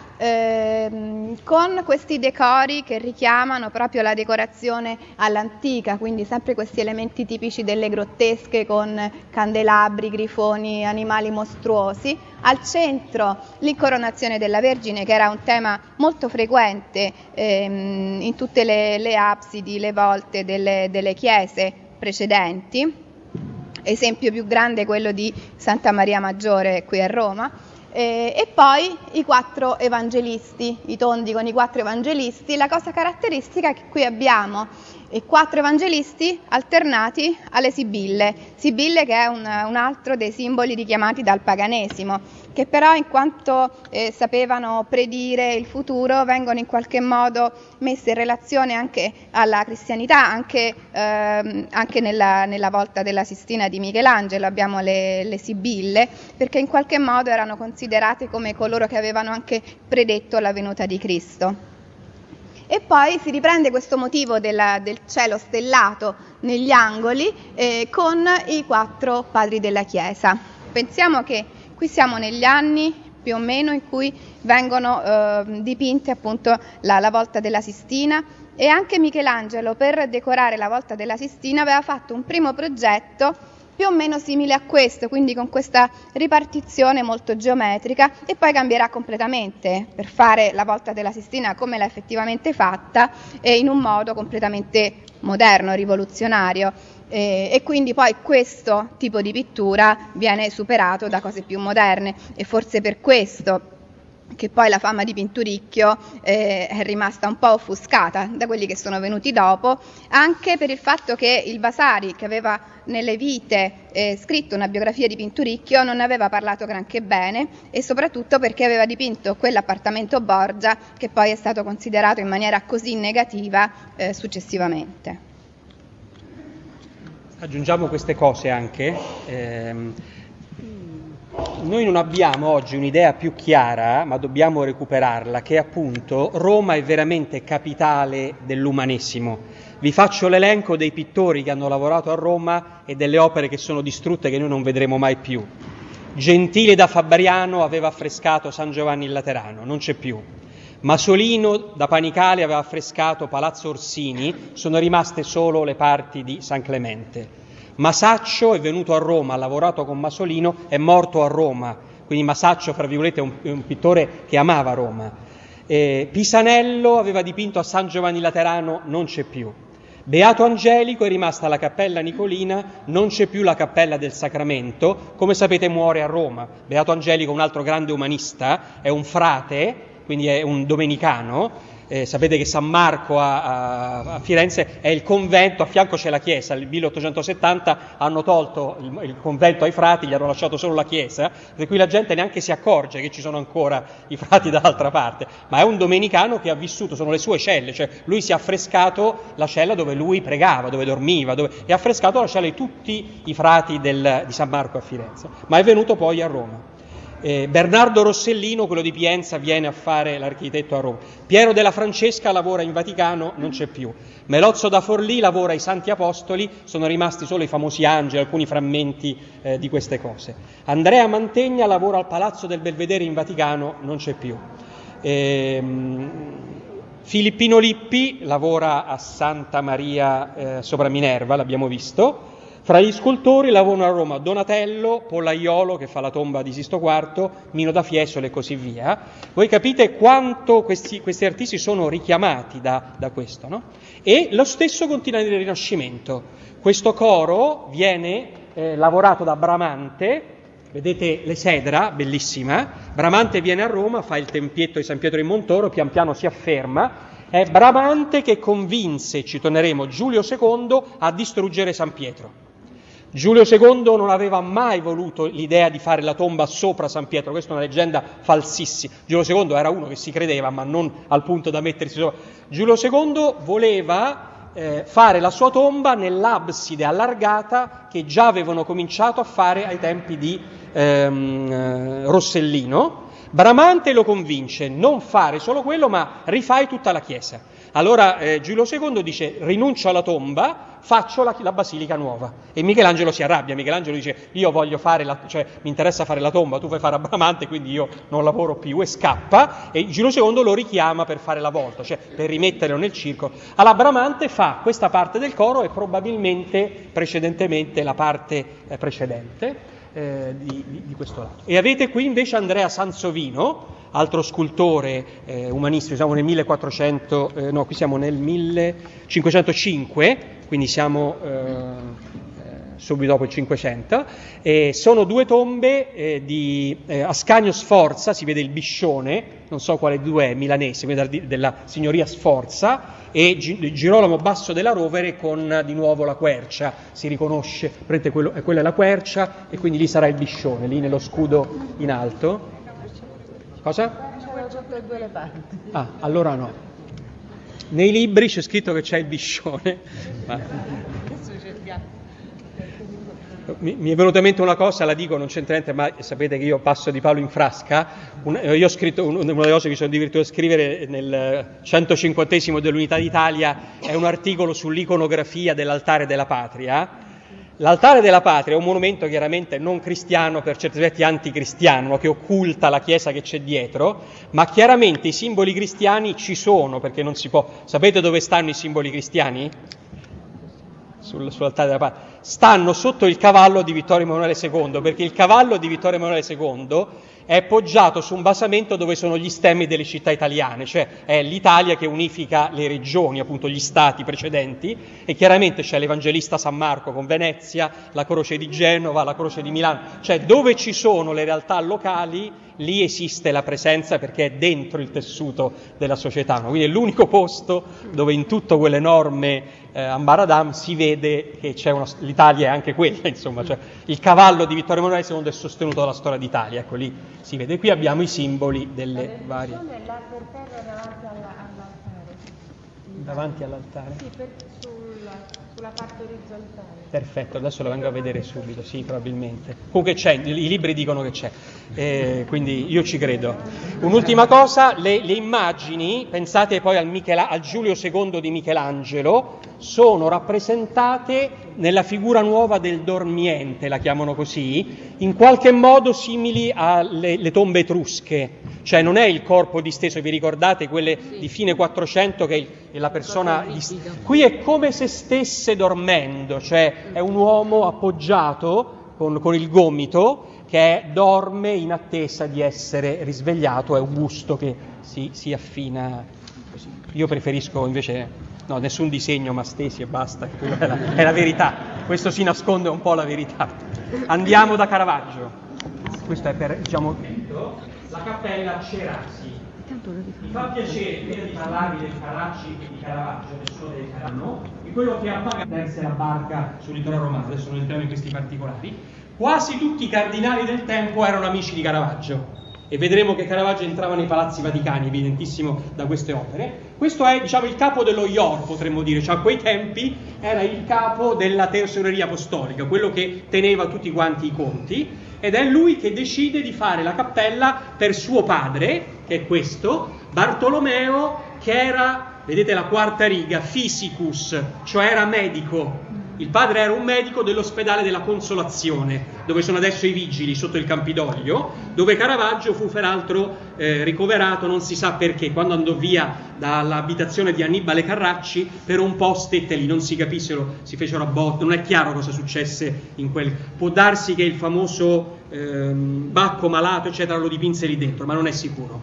eh, con questi decori che richiamano proprio la decorazione all'antica, quindi sempre questi elementi tipici delle grottesche con candelabri, grifoni, animali mostruosi. Al centro l'incoronazione della Vergine, che era un tema molto frequente ehm, in tutte le, le absidi, le volte delle, delle chiese precedenti. Esempio più grande è quello di Santa Maria Maggiore qui a Roma, eh, e poi i quattro evangelisti, i tondi con i quattro evangelisti. La cosa caratteristica è che qui abbiamo i quattro evangelisti alternati alle sibille, sibille che è un, un altro dei simboli richiamati dal paganesimo, che però in quanto eh, sapevano predire il futuro vengono in qualche modo messe in relazione anche alla cristianità, anche, ehm, anche nella, nella volta della Sistina di Michelangelo abbiamo le, le sibille, perché in qualche modo erano considerate come coloro che avevano anche predetto la venuta di Cristo. E poi si riprende questo motivo della, del cielo stellato negli angoli eh, con i quattro padri della Chiesa. Pensiamo che qui siamo negli anni più o meno in cui vengono eh, dipinte appunto la, la volta della Sistina, e anche Michelangelo, per decorare la volta della Sistina, aveva fatto un primo progetto più o meno simile a questo, quindi con questa ripartizione molto geometrica, e poi cambierà completamente per fare la volta della Sistina come l'ha effettivamente fatta, e in un modo completamente moderno, rivoluzionario, e, e quindi poi questo tipo di pittura viene superato da cose più moderne, e forse per questo che poi la fama di Pinturicchio eh, è rimasta un po' offuscata da quelli che sono venuti dopo, anche per il fatto che il Vasari, che aveva nelle vite eh, scritto una biografia di Pinturicchio, non ne aveva parlato granché bene, e soprattutto perché aveva dipinto quell'appartamento Borgia che poi è stato considerato in maniera così negativa eh, successivamente. Aggiungiamo queste cose anche. Ehm, Noi non abbiamo oggi un'idea più chiara, ma dobbiamo recuperarla, che appunto Roma è veramente capitale dell'umanesimo. Vi faccio l'elenco dei pittori che hanno lavorato a Roma e delle opere che sono distrutte, che noi non vedremo mai più. Gentile da Fabriano aveva affrescato San Giovanni il Laterano, non c'è più. Masolino da Panicale aveva affrescato Palazzo Orsini, sono rimaste solo le parti di San Clemente. Masaccio è venuto a Roma, ha lavorato con Masolino, è morto a Roma, quindi Masaccio, fra virgolette, è un, è un pittore che amava Roma. Eh, Pisanello aveva dipinto a San Giovanni Laterano, non c'è più. Beato Angelico è rimasta la Cappella Nicolina, non c'è più la Cappella del Sacramento, come sapete muore a Roma. Beato Angelico, un altro grande umanista, è un frate, quindi è un domenicano. Eh, sapete che San Marco a, a, a Firenze è il convento, a fianco c'è la chiesa. Nel milleottocentosettanta hanno tolto il, il convento ai frati, gli hanno lasciato solo la chiesa, per cui la gente neanche si accorge che ci sono ancora i frati dall'altra parte, ma è un domenicano che ha vissuto, sono le sue celle, cioè lui si è affrescato la cella dove lui pregava, dove dormiva, dove, e ha affrescato la cella di tutti i frati del, di San Marco a Firenze, ma è venuto poi a Roma. Eh, Bernardo Rossellino, quello di Pienza, viene a fare l'architetto a Roma. Piero della Francesca lavora in Vaticano, non c'è più. Melozzo da Forlì lavora ai Santi Apostoli, sono rimasti solo i famosi angeli, alcuni frammenti eh, di queste cose. Andrea Mantegna lavora al Palazzo del Belvedere in Vaticano, non c'è più. Eh, Filippino Lippi lavora a Santa Maria eh, sopra Minerva, l'abbiamo visto. Fra gli scultori lavorano a Roma Donatello, Pollaiolo, che fa la tomba di Sisto quarto, Mino da Fiesole e così via. Voi capite quanto questi, questi artisti sono richiamati da, da questo, no? E lo stesso continua nel Rinascimento. Questo coro viene eh, lavorato da Bramante, vedete l'Esedra, bellissima. Bramante viene a Roma, fa il tempietto di San Pietro in Montoro, pian piano si afferma. È Bramante che convinse, ci torneremo, Giulio secondo a distruggere San Pietro. Giulio secondo non aveva mai voluto l'idea di fare la tomba sopra San Pietro, questa è una leggenda falsissima. Giulio secondo era uno che si credeva, ma non al punto da mettersi sopra. Giulio secondo voleva eh, fare la sua tomba nell'abside allargata che già avevano cominciato a fare ai tempi di ehm, Rossellino. Bramante lo convince, non fare solo quello, ma rifai tutta la chiesa. Allora eh, Giulio secondo dice: rinuncio alla tomba, faccio la, la basilica nuova. E Michelangelo si arrabbia, Michelangelo dice: io voglio fare, la, cioè mi interessa fare la tomba, tu fai fare a Bramante, quindi io non lavoro più, e scappa. E Giulio secondo lo richiama per fare la volta, cioè per rimetterlo nel circolo. Alla Bramante fa questa parte del coro e probabilmente precedentemente la parte eh, precedente. Eh, di, di, di questo lato. E avete qui invece Andrea Sansovino, altro scultore eh, umanistico, siamo nel millequattrocento, eh, no, qui siamo nel millecinquecentocinque, quindi siamo eh, subito dopo il Cinquecento, e sono due tombe eh, di eh, Ascanio Sforza, si vede il biscione, non so quale due è, milanese, della signoria Sforza, e Gi- Girolamo Basso della Rovere con di nuovo la quercia, si riconosce, prende quello, quella è la quercia, e quindi lì sarà il biscione, lì nello scudo in alto. Cosa? Ah, allora no. Nei libri c'è scritto che c'è il biscione. Ma... Mi, mi è venuta in mente una cosa, la dico, non c'entra niente, ma sapete che io passo di palo in frasca. Un, io ho scritto, un, una delle cose che mi sono divertito a scrivere nel centocinquantesimo dell'Unità d'Italia è un articolo sull'iconografia dell'altare della patria. L'altare della patria è un monumento chiaramente non cristiano, per certi aspetti anticristiano, che occulta la chiesa che c'è dietro, ma chiaramente i simboli cristiani ci sono, perché non si può. Sapete dove stanno i simboli cristiani? Sul, sull'altare della patria. Stanno sotto il cavallo di Vittorio Emanuele secondo, perché il cavallo di Vittorio Emanuele secondo è poggiato su un basamento dove sono gli stemmi delle città italiane, cioè è l'Italia che unifica le regioni, appunto gli stati precedenti, e chiaramente c'è l'Evangelista San Marco con Venezia, la Croce di Genova, la Croce di Milano, cioè dove ci sono le realtà locali, lì esiste la presenza perché è dentro il tessuto della società, no? Quindi è l'unico posto dove in tutto quell'enorme eh, ambaradam si vede che c'è una, l'Italia è anche quella, insomma, cioè il cavallo di Vittorio Emanuele secondo è sostenuto dalla storia d'Italia, ecco lì si vede. Qui abbiamo i simboli delle varie. Là per terra davanti alla, all'altare. Davanti all'altare? Sì, per, sul, sulla parte orizzontale. Perfetto, adesso lo vengo a vedere subito, sì, probabilmente. Comunque c'è, i libri dicono che c'è, eh, quindi io ci credo. Un'ultima cosa, le, le immagini, pensate poi al, Michela, al Giulio secondo di Michelangelo, sono rappresentate nella figura nuova del dormiente, la chiamano così, in qualche modo simili alle le tombe etrusche, cioè non è il corpo disteso, vi ricordate quelle di fine quattrocento che è la persona, qui è come se stesse dormendo, cioè è un uomo appoggiato con, con il gomito che dorme in attesa di essere risvegliato, è un busto che si, si affina così. Io preferisco invece... No, nessun disegno, ma stesi e basta, è la, è la verità. Questo si nasconde un po' la verità. Andiamo da Caravaggio. Questo è per, diciamo, la cappella Cerasi. Mi fa piacere, prima di parlarvi del Carracci e di Caravaggio, nessuno deve Carano, e quello che appaga verso la barca sul litorale romano, adesso non entriamo in questi particolari, quasi tutti i cardinali del tempo erano amici di Caravaggio. E vedremo che Caravaggio entrava nei palazzi vaticani, evidentissimo da queste opere. Questo è, diciamo, il capo dello I O R, potremmo dire, cioè a quei tempi era il capo della tesoreria apostolica, quello che teneva tutti quanti i conti, ed è lui che decide di fare la cappella per suo padre, che è questo, Bartolomeo, che era, vedete la quarta riga, physicus, cioè era medico. Il padre era un medico dell'ospedale della Consolazione, dove sono adesso i vigili sotto il Campidoglio, dove Caravaggio fu peraltro eh, ricoverato, non si sa perché, quando andò via dall'abitazione di Annibale Carracci, per un po' stette lì, non si capissero, si fecero a botte, non è chiaro cosa successe in quel... Può darsi che il famoso ehm, Bacco malato, eccetera, lo dipinse lì dentro, ma non è sicuro.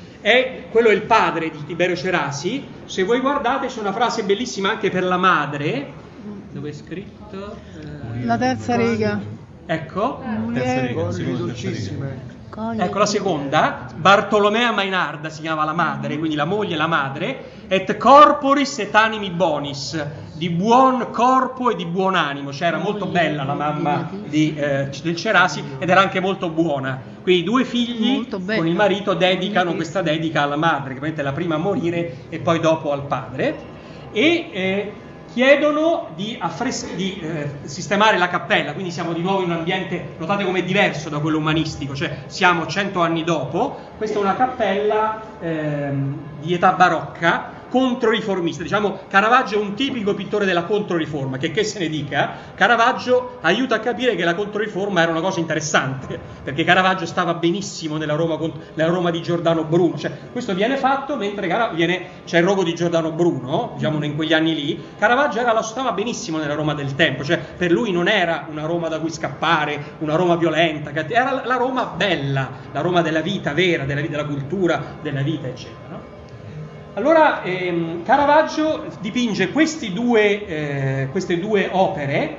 E quello è il padre di Tiberio Cerasi. Se voi guardate c'è una frase bellissima anche per la madre, dove è scritto? Eh, la terza riga. Ecco. Terza riga, dolcissime. Ecco la seconda, Bartolomea Mainarda si chiama la madre, quindi la moglie e la madre, et corporis et animi bonis, di buon corpo e di buon animo, cioè era molto bella la mamma di, eh, del Cerasi ed era anche molto buona. Quindi i due figli con il marito dedicano questa dedica alla madre, che è la prima a morire e poi dopo al padre, e eh, chiedono di, affres- di eh, sistemare la cappella, quindi siamo di nuovo in un ambiente, notate come è diverso da quello umanistico, cioè siamo cento anni dopo. Questa è una cappella ehm, di età barocca, controriformista, diciamo Caravaggio è un tipico pittore della controriforma, che che se ne dica, Caravaggio aiuta a capire che la controriforma era una cosa interessante, perché Caravaggio stava benissimo nella Roma, nella Roma di Giordano Bruno, cioè questo viene fatto mentre Cara- viene, c'è il rogo di Giordano Bruno, diciamo in quegli anni lì, Caravaggio era, stava benissimo nella Roma del tempo, cioè per lui non era una Roma da cui scappare, una Roma violenta, era la Roma bella, la Roma della vita vera, della, della cultura, della vita, eccetera, no? Allora ehm, Caravaggio dipinge questi due, eh, queste due opere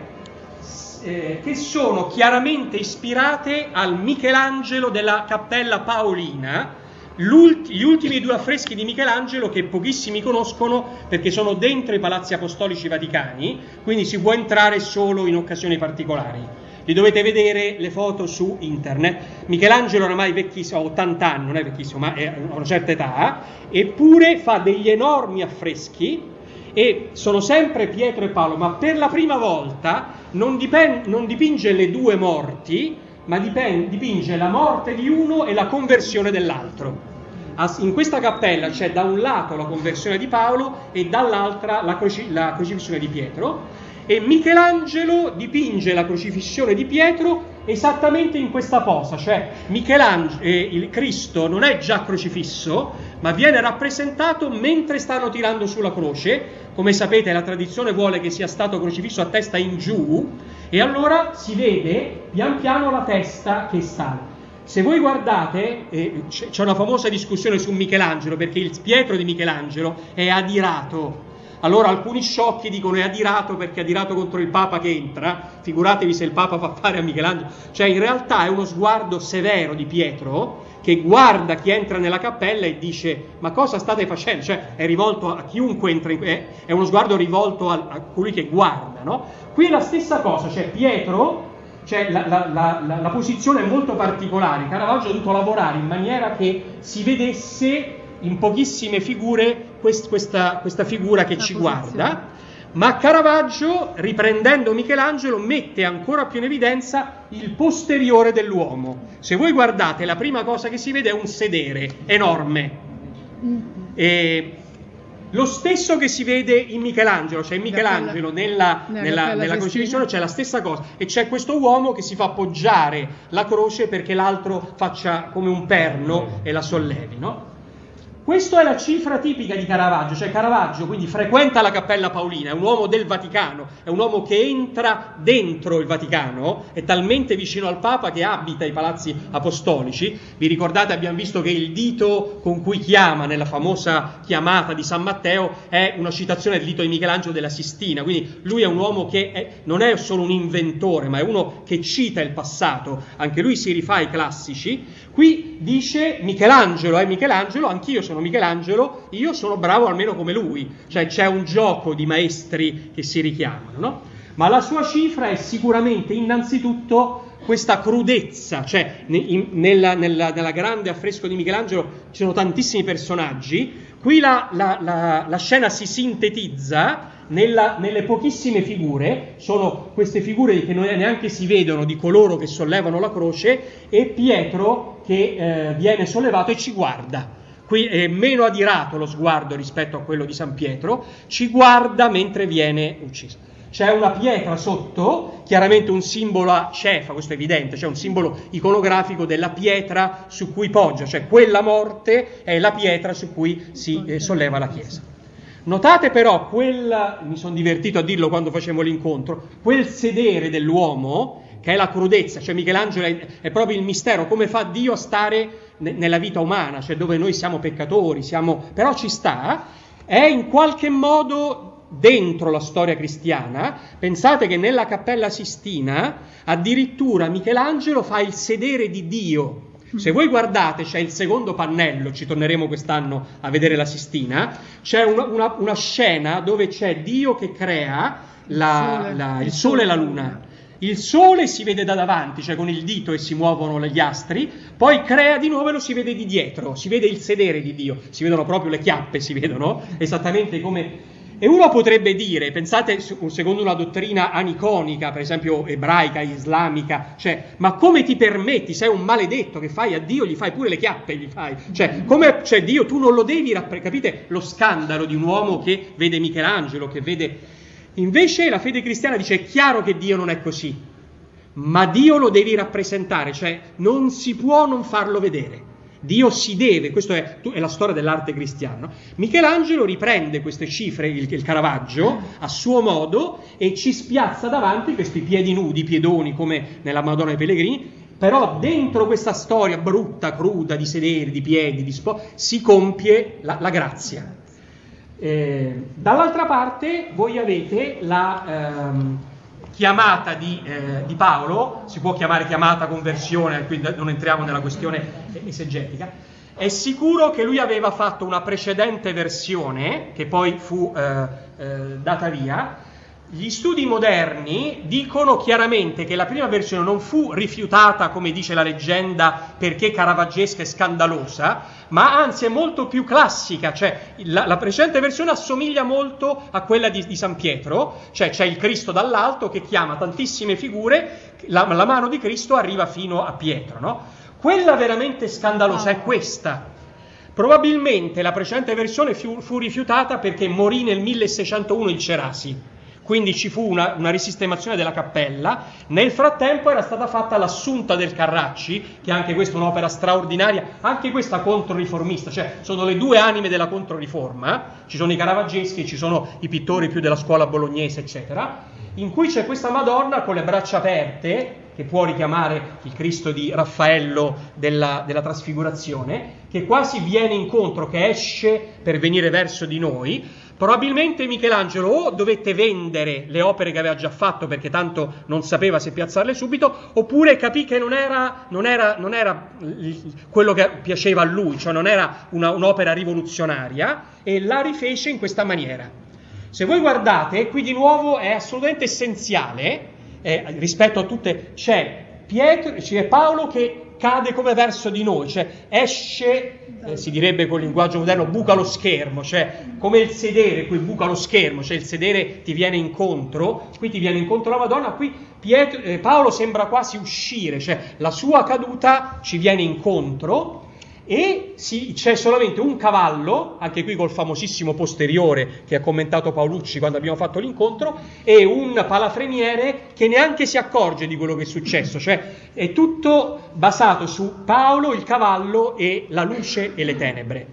eh, che sono chiaramente ispirate al Michelangelo della Cappella Paolina, gli ultimi due affreschi di Michelangelo che pochissimi conoscono perché sono dentro i palazzi apostolici vaticani, quindi si può entrare solo in occasioni particolari. Li dovete vedere le foto su internet. Michelangelo oramai vecchissimo, ha ottanta anni, non è vecchissimo, ma ha una certa età, eppure fa degli enormi affreschi e sono sempre Pietro e Paolo, ma per la prima volta non, dipen- non dipinge le due morti, ma dipen- dipinge la morte di uno e la conversione dell'altro. In questa cappella c'è da un lato la conversione di Paolo e dall'altra la, croci- la crocifissione di Pietro, e Michelangelo dipinge la crocifissione di Pietro esattamente in questa posa, cioè Michelangelo, eh, il Cristo non è già crocifisso, ma viene rappresentato mentre stanno tirando sulla croce. Come sapete, la tradizione vuole che sia stato crocifisso a testa in giù, e allora si vede pian piano la testa che sale. Se voi guardate, eh, c'è una famosa discussione su Michelangelo, perché il Pietro di Michelangelo è adirato. Allora alcuni sciocchi dicono è adirato perché è adirato contro il Papa che entra, figuratevi se il Papa fa fare a Michelangelo. Cioè in realtà è uno sguardo severo di Pietro che guarda chi entra nella cappella e dice ma cosa state facendo? Cioè è rivolto a chiunque entra, in, è, è uno sguardo rivolto a, a colui che guarda, no? Qui è la stessa cosa, cioè Pietro, cioè la, la, la, la, la posizione è molto particolare. Caravaggio ha dovuto lavorare in maniera che si vedesse in pochissime figure quest, questa, questa figura che la ci posizione. Guarda, ma Caravaggio, riprendendo Michelangelo, mette ancora più in evidenza il posteriore dell'uomo. Se voi guardate, la prima cosa che si vede è un sedere enorme, e lo stesso che si vede in Michelangelo, cioè in Michelangelo nella, nella, nella crocifissione c'è la stessa cosa, e c'è questo uomo che si fa appoggiare la croce perché l'altro faccia come un perno e la sollevi, no? Questa è la cifra tipica di Caravaggio, cioè Caravaggio quindi frequenta la Cappella Paolina, è un uomo del Vaticano, è un uomo che entra dentro il Vaticano, è talmente vicino al Papa che abita i palazzi apostolici. Vi ricordate, abbiamo visto che il dito con cui chiama nella famosa chiamata di San Matteo è una citazione del dito di Michelangelo della Sistina, quindi lui è un uomo che è, non è solo un inventore, ma è uno che cita il passato, anche lui si rifà ai classici. Qui dice Michelangelo è Michelangelo, anch'io sono Michelangelo, io sono bravo almeno come lui, cioè c'è un gioco di maestri che si richiamano, no? Ma la sua cifra è sicuramente innanzitutto questa crudezza, cioè in, nella, nella, nella grande affresco di Michelangelo ci sono tantissimi personaggi, qui la, la, la, la scena si sintetizza nella, nelle pochissime figure, sono queste figure che non neanche si vedono di coloro che sollevano la croce, e Pietro che eh, viene sollevato e ci guarda. Qui è meno adirato lo sguardo rispetto a quello di San Pietro, ci guarda mentre viene ucciso. C'è una pietra sotto, chiaramente un simbolo a cefa, questo è evidente, c'è un simbolo iconografico della pietra su cui poggia, cioè quella morte è la pietra su cui si eh, solleva la Chiesa. Notate però quel, mi sono divertito a dirlo quando facevo l'incontro, quel sedere dell'uomo, che è la crudezza, cioè Michelangelo è, è proprio il mistero, come fa Dio a stare ne, nella vita umana, cioè dove noi siamo peccatori, siamo, però ci sta, è in qualche modo dentro la storia cristiana. Pensate che nella Cappella Sistina addirittura Michelangelo fa il sedere di Dio. Se voi guardate, c'è il secondo pannello, ci torneremo quest'anno a vedere la Sistina, c'è una, una, una scena dove c'è Dio che crea la, la, il sole e la luna. Il sole si vede da davanti, cioè con il dito, e si muovono gli astri, poi crea di nuovo e lo si vede di dietro, si vede il sedere di Dio, si vedono proprio le chiappe, si vedono esattamente come... E uno potrebbe dire, pensate secondo una dottrina aniconica, per esempio ebraica, islamica, cioè, ma come ti permetti, sei un maledetto che fai a Dio, gli fai pure le chiappe, gli fai, cioè, come, cioè Dio tu non lo devi rappresentare, capite lo scandalo di un uomo che vede Michelangelo, che vede... Invece la fede cristiana dice, è chiaro che Dio non è così, ma Dio lo devi rappresentare, cioè non si può non farlo vedere. Dio si deve, questa è, è la storia dell'arte cristiana. Michelangelo riprende queste cifre, il, il Caravaggio, a suo modo, e ci spiazza davanti questi piedi nudi, piedoni, come nella Madonna dei Pellegrini, però dentro questa storia brutta, cruda, di sederi, di piedi, di spo, si compie la, la grazia. Eh, dall'altra parte voi avete la... Ehm, chiamata di, eh, di Paolo, si può chiamare chiamata, conversione, quindi non entriamo nella questione esegetica. È sicuro che lui aveva fatto una precedente versione, che poi fu eh, eh, data via, Gli studi moderni dicono chiaramente che la prima versione non fu rifiutata, come dice la leggenda, perché caravaggesca e scandalosa, ma anzi è molto più classica, cioè la, la precedente versione assomiglia molto a quella di, di San Pietro, cioè c'è il Cristo dall'alto che chiama tantissime figure, la, la mano di Cristo arriva fino a Pietro, no? Quella veramente scandalosa è questa. Probabilmente la precedente versione fu, fu rifiutata perché morì nel milleseicentouno il Cerasi. Quindi ci fu una, una risistemazione della cappella. Nel frattempo era stata fatta l'Assunta del Carracci, che anche questa è un'opera straordinaria, anche questa controriformista, cioè sono le due anime della controriforma, ci sono i caravaggeschi, ci sono i pittori più della scuola bolognese, eccetera, in cui c'è questa Madonna con le braccia aperte, che può richiamare il Cristo di Raffaello della, della Trasfigurazione, che quasi viene incontro, che esce per venire verso di noi. Probabilmente Michelangelo o dovette vendere le opere che aveva già fatto perché tanto non sapeva se piazzarle subito, oppure capì che non era, non era, non era quello che piaceva a lui, cioè non era una, un'opera rivoluzionaria, e la rifece in questa maniera. Se voi guardate, qui di nuovo è assolutamente essenziale, eh, rispetto a tutte, c'è Pietro, c'è Paolo che cade come verso di noi, cioè esce, eh, si direbbe con il linguaggio moderno, buca lo schermo, cioè come il sedere, qui buca lo schermo, cioè il sedere ti viene incontro, qui ti viene incontro la Madonna, qui Pietro, eh, Paolo sembra quasi uscire, cioè la sua caduta ci viene incontro, e si, c'è solamente un cavallo, anche qui col famosissimo posteriore che ha commentato Paolucci quando abbiamo fatto l'incontro, e un palafreniere che neanche si accorge di quello che è successo, cioè è tutto basato su Paolo, il cavallo e la luce e le tenebre.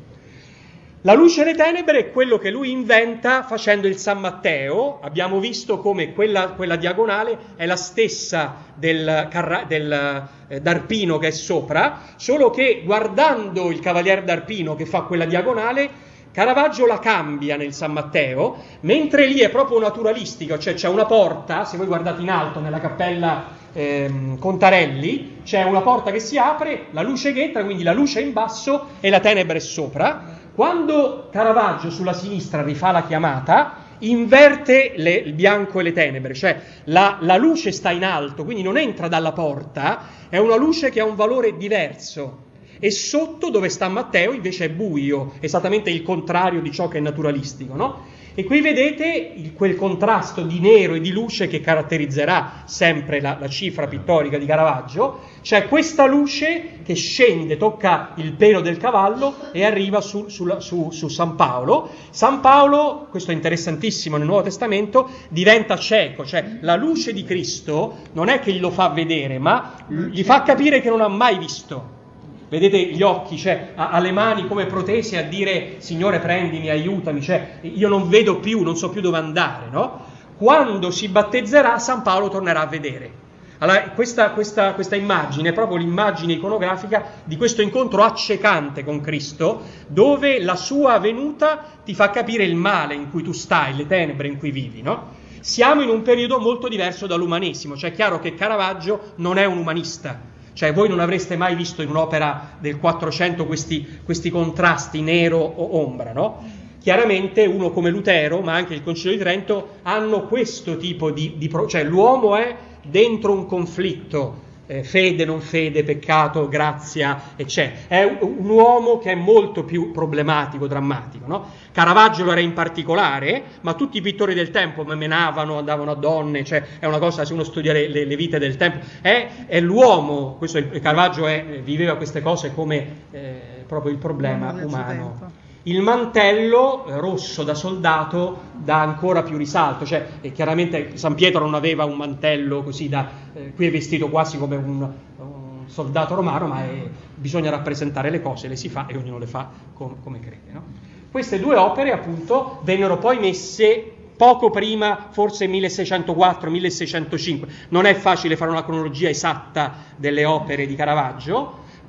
La luce e le tenebre è quello che lui inventa facendo il San Matteo. Abbiamo visto come quella, quella diagonale è la stessa del, del eh, d'Arpino che è sopra, solo che guardando il cavaliere d'Arpino che fa quella diagonale, Caravaggio la cambia nel San Matteo, mentre lì è proprio naturalistico, cioè c'è una porta, se voi guardate in alto nella cappella ehm, Contarelli, c'è una porta che si apre, la luce che entra, quindi la luce è in basso e la tenebra è sopra. Quando Caravaggio sulla sinistra rifà la chiamata, inverte le, il bianco e le tenebre, cioè la, la luce sta in alto, quindi non entra dalla porta, è una luce che ha un valore diverso, e sotto dove sta Matteo invece è buio, esattamente il contrario di ciò che è naturalistico, no? E qui vedete il, quel contrasto di nero e di luce che caratterizzerà sempre la, la cifra pittorica di Caravaggio, cioè questa luce che scende, tocca il pelo del cavallo e arriva su, su, su, su San Paolo. San Paolo, questo è interessantissimo nel Nuovo Testamento, diventa cieco, cioè la luce di Cristo non è che glielo fa vedere, ma gli fa capire che non ha mai visto. Vedete gli occhi, cioè ha, ha le mani come protese a dire Signore prendimi, aiutami, cioè io non vedo più, non so più dove andare, no? Quando si battezzerà San Paolo tornerà a vedere. Allora questa, questa, questa immagine è proprio l'immagine iconografica di questo incontro accecante con Cristo, dove la sua venuta ti fa capire il male in cui tu stai, le tenebre in cui vivi, no? Siamo in un periodo molto diverso dall'umanesimo, cioè è chiaro che Caravaggio non è un umanista. Cioè voi non avreste mai visto in un'opera del Quattrocento questi, questi contrasti nero o ombra, no? Chiaramente uno come Lutero, ma anche il Concilio di Trento, hanno questo tipo di... di pro- cioè l'uomo è dentro un conflitto, eh, fede, non fede, peccato, grazia, eccetera. È un, un uomo che è molto più problematico, drammatico, no? Caravaggio lo era in particolare, ma tutti i pittori del tempo menavano, andavano a donne, cioè è una cosa, se uno studia le, le, le vite del tempo, è, è l'uomo, questo è, Caravaggio è, viveva queste cose come eh, proprio il problema umano. Il mantello eh, rosso da soldato dà ancora più risalto, cioè eh, chiaramente San Pietro non aveva un mantello così da, eh, qui è vestito quasi come un, un soldato romano, ma è, bisogna rappresentare le cose, le si fa e ognuno le fa com- come crede, no? Queste due opere appunto vennero poi messe poco prima, forse milleseicentoquattro milleseicentocinque, non è facile fare una cronologia esatta delle opere di Caravaggio,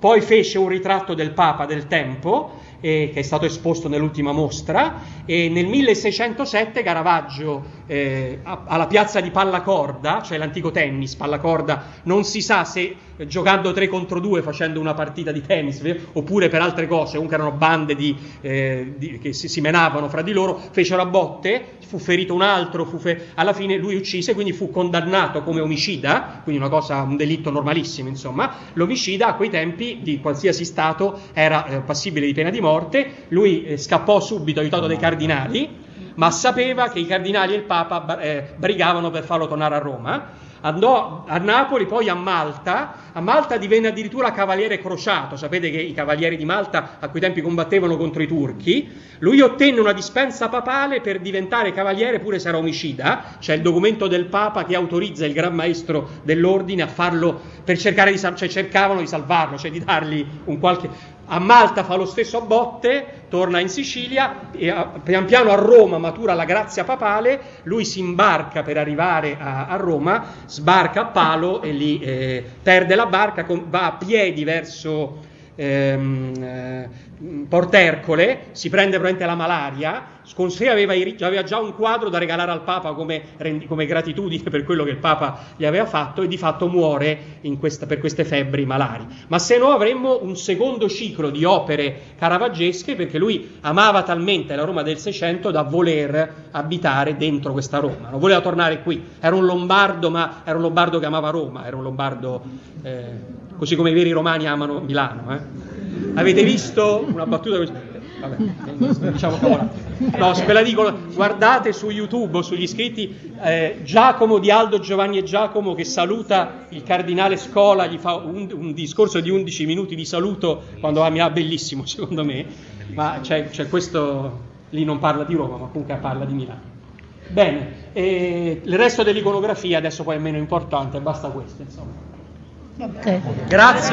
poi fece un ritratto del Papa del tempo, eh, che è stato esposto nell'ultima mostra, e nel milleseicentosette Caravaggio eh, alla piazza di Pallacorda, cioè l'antico tennis, Pallacorda, non si sa se eh, giocando tre contro due facendo una partita di tennis, eh, oppure per altre cose, comunque erano bande di, eh, di, che si, si menavano fra di loro, fecero a botte, fu ferito un altro, fu fe- alla fine lui uccise, quindi fu condannato come omicida, quindi una cosa, un delitto normalissimo, insomma. L'omicida a quei tempi di qualsiasi stato era eh, passibile di pena di morte. Lui eh, scappò subito aiutato dai cardinali, ma sapeva che i cardinali e il Papa eh, brigavano per farlo tornare a Roma. Andò a Napoli, poi a Malta. A Malta divenne addirittura cavaliere crociato. Sapete che i cavalieri di Malta a quei tempi combattevano contro i turchi. Lui ottenne una dispensa papale per diventare cavaliere pure se era omicida. C'è il documento del Papa che autorizza il Gran Maestro dell'Ordine a farlo per cercare di sal- cioè cercavano di salvarlo, cioè di dargli un qualche... A Malta fa lo stesso a botte, torna in Sicilia e a, pian piano a Roma matura la grazia papale. Lui si imbarca per arrivare a, a Roma, sbarca a Palo e lì eh, perde la barca, con, va a piedi verso ehm, eh, Portercole, si prende probabilmente la malaria. Con sé aveva, i, aveva già un quadro da regalare al Papa come, come gratitudine per quello che il Papa gli aveva fatto, e di fatto muore in questa, per queste febbri malari. Ma se no avremmo un secondo ciclo di opere caravaggesche, perché lui amava talmente la Roma del Seicento da voler abitare dentro questa Roma, non voleva tornare qui. Era un lombardo, ma era un lombardo che amava Roma, era un lombardo eh, così come i veri romani amano Milano. Eh. Avete visto una battuta così? Vabbè, diciamo cavolate. No, se ve la dico, guardate su YouTube o sugli iscritti eh, Giacomo di Aldo, Giovanni e Giacomo che saluta il cardinale Scola, gli fa un, un discorso di undici minuti di saluto quando ah, bellissimo secondo me, ma c'è, c'è questo, lì non parla di Roma ma comunque parla di Milano. Bene, e il resto dell'iconografia adesso poi è meno importante, basta questo insomma. Okay. Grazie.